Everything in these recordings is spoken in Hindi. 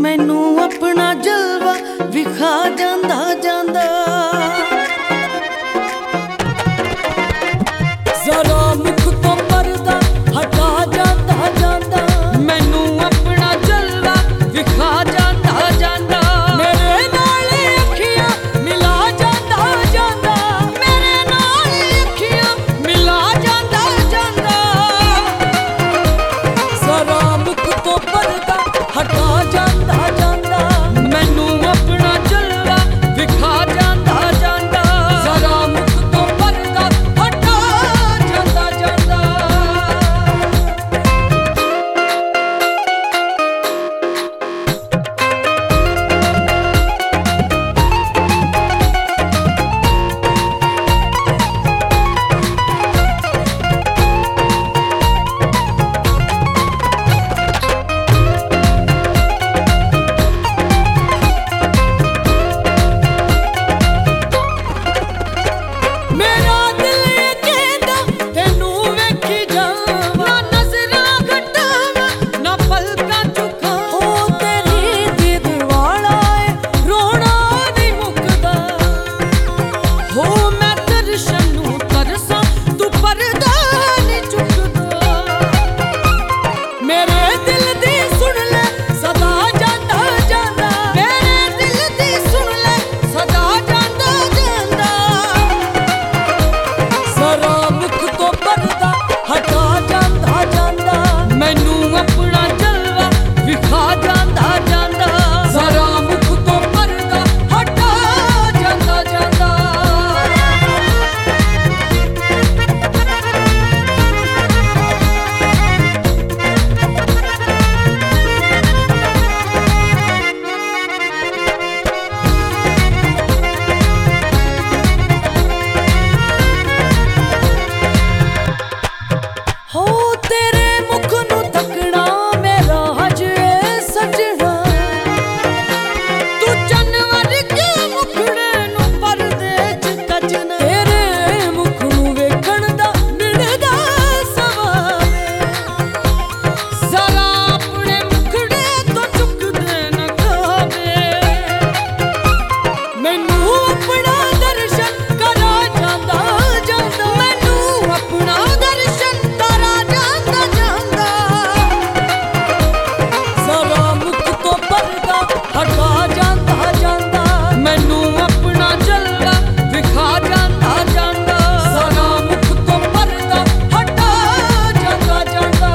मैनू अपना जलवा विखा जांदा जांदा। जरा मुख तो पर्दा हटा जांदा जांदा, मैनू अपना जलवा विखा जांदा जांदा। मेरे नाल अखियां मिला जांदा जांदा, मेरे नाल अखियां मिला जांदा जांदा। जरा मुख तो पर्दा हटा जांदा जांदा, मैनू अपना जलवा विखा जांदा जांदा। जरा मुख तो पर्दा हटा जांदा जांदा। मेरा दिल ये कहंदा तैनू वेखी जावां, ना नज़रां घटावां ना पलकां झुकावां। हो तेरी दीद वाला ऐ रोना नहीं मुकदा, हो मैं दर्शन नूं तरसां तू पर्दा नहीं चुकदा। मेरे दिल दी सुन ले सदा जांदा जांदा, मेरे दिल दी सुन ले सदा जांदा जांदा। जरा मुख तो पर्दा हटा जांदा जांदा, मैनू अपना जलवा विखा जांदा जांदा। जरा मुख तो पर्दा हटा जांदा जांदा। हो तेरे मुख नूं तकना मेरा हज ऐ सजना, तू चन्न वर्गे मुखड़े नूं परदे च तजना। तेरे मुख नूं वेखण दा मिलदा सवाब, जरा अपने मुखड़े तो चुकदे न खावे। मैनू अपना दर्शन करा जांदा जांदा, मैनू अपना दर्शन करा जांदा जांदा। जरा मुख तो पर्दा हटा जांदा जांदा, मैनू अपना जलवा विखा जांदा जांदा। जरा मुख तो पर्दा हटा जांदा जांदा।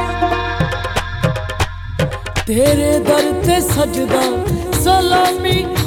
तेरे दर ते सजदा सलामी